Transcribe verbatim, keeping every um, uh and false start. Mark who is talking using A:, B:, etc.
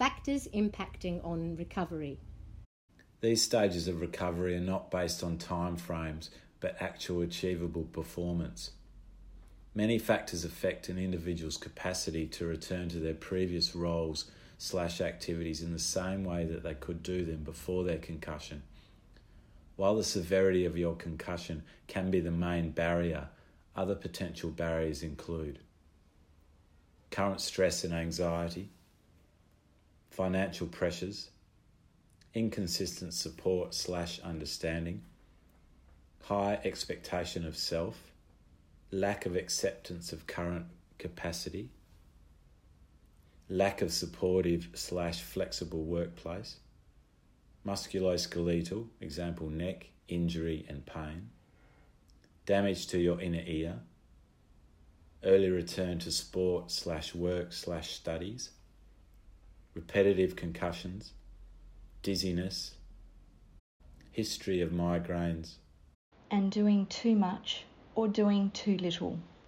A: factors impacting on recovery.
B: These stages of recovery are not based on time frames, but actual achievable performance. Many factors affect an individual's capacity to return to their previous roles slash activities in the same way that they could do them before their concussion. While the severity of your concussion can be the main barrier, other potential barriers include current stress and anxiety, financial pressures, inconsistent support slash understanding, high expectation of self, lack of acceptance of current capacity, lack of supportive slash flexible workplace, musculoskeletal, example neck, injury and pain, damage to your inner ear, early return to sport slash work slash studies, repetitive concussions, dizziness, history of migraines,
C: and doing too much or doing too little.